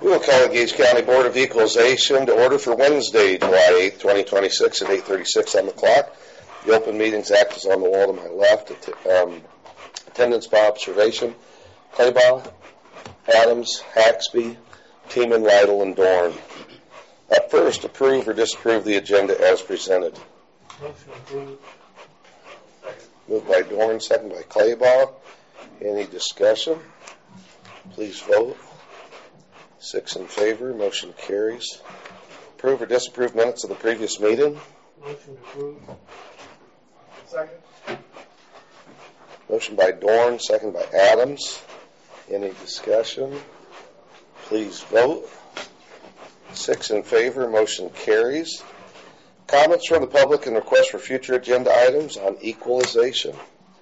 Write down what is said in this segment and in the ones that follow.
We will call the Gage County Board of Equalization to order for Wednesday, July 8th, 2026 at 8:36 on the clock. The Open Meetings Act is on the wall to my left. Attendance by observation. Claybaugh, Adams, Haxby, Teeman, Lytle, and Dorn. Up first, approve or disapprove the agenda as presented. Motion approved. Moved by Dorn, second by Claybaugh. Any discussion? Please vote. 6 in favor. Motion carries. Approve or disapprove minutes of the previous meeting. Motion approved. Second. Motion by Dorn, second by Adams. Any discussion? Please vote. 6 in favor. Motion carries. Comments from the public and requests for future agenda items on equalization.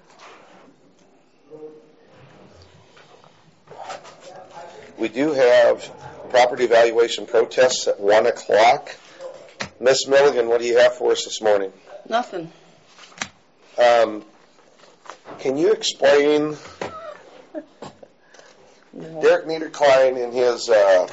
We do have property valuation protests at 1 o'clock. Miss Milligan, what do you have for us this morning? Nothing. Can you explain Derek Niederklein in his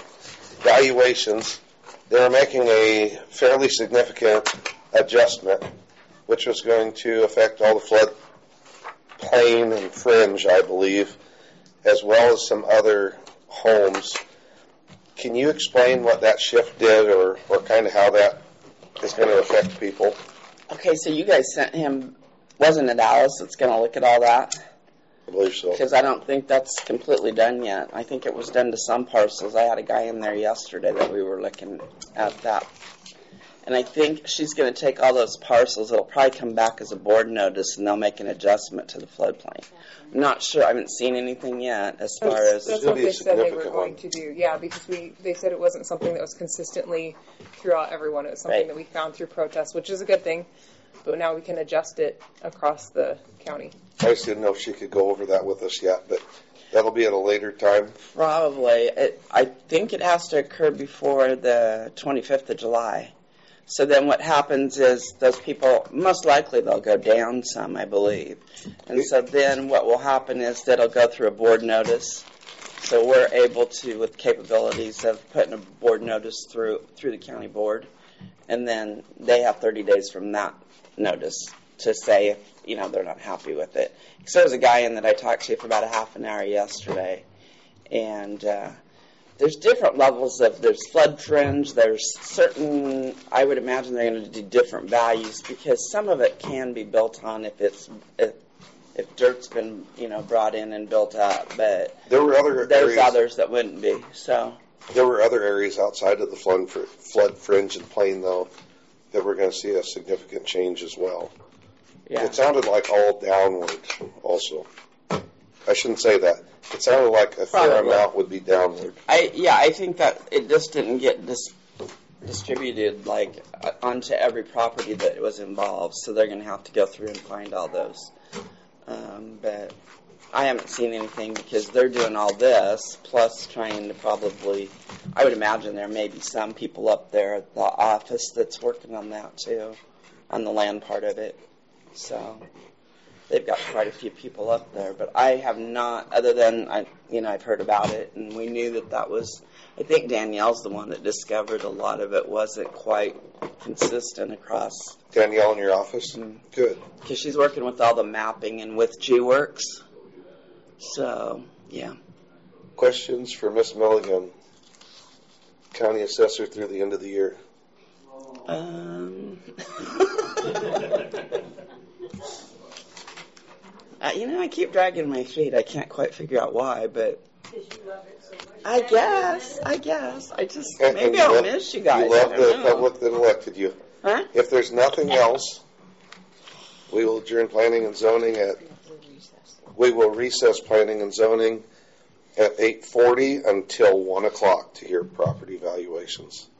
valuations? They're making a fairly significant adjustment, which was going to affect all the flood plain and fringe, I believe, as well as some other homes. Can you explain what that shift did or kind of how that is going to affect people? Okay, so you guys sent him, wasn't it Alice that's going to look at all that? I believe so. Because I don't think that's completely done yet. I think it was done to some parcels. I had a guy in there yesterday that we were looking at that. And I think she's going to take all those parcels. It'll probably come back as a board notice, and they'll make an adjustment to the floodplain. I'm not sure. I haven't seen anything yet as far as... That's what they said they were going to do. Yeah, because they said it wasn't something that was consistently throughout everyone. It was something that we found through protests, which is a good thing. But now we can adjust it across the county. I just didn't know if she could go over that with us yet, but that'll be at a later time. Probably. I think it has to occur before the 25th of July. So then what happens is those people, most likely they'll go down some, I believe. And so then what will happen is that it'll go through a board notice. So we're able to, with capabilities of putting a board notice through the county board. And then they have 30 days from that notice to say if, they're not happy with it. So there was a guy in that I talked to for about a half an hour yesterday. And there's different levels of, there's flood fringe, there's certain, I would imagine they're going to do different values because some of it can be built on if dirt's been, brought in and built up, but there were there's others that wouldn't be, so. There were other areas outside of the flood fringe and plain, though, that we're going to see a significant change as well. Yeah. It sounded like all downward also. I shouldn't say that. It sounded like a fair amount would be downward. I think that it just didn't get distributed onto every property that was involved, so they're going to have to go through and find all those. But I haven't seen anything because they're doing all this, plus trying to probably, I would imagine there may be some people up there at the office that's working on that too, on the land part of it. So they've got quite a few people up there, but I have not, other than, I've heard about it, and we knew that was, I think Danielle's the one that discovered a lot of it wasn't quite consistent across. Danielle in your office? Mm-hmm. Good. Because she's working with all the mapping and with G-Works. So, yeah. Questions for Miss Milligan, County Assessor through the end of the year? I keep dragging my feet. I can't quite figure out why, but I guess. Maybe I'll miss you guys. You love the public that elected you. Huh? If there's nothing else, we will adjourn planning and zoning we will recess planning and zoning at 8:40 until 1 o'clock to hear property valuations.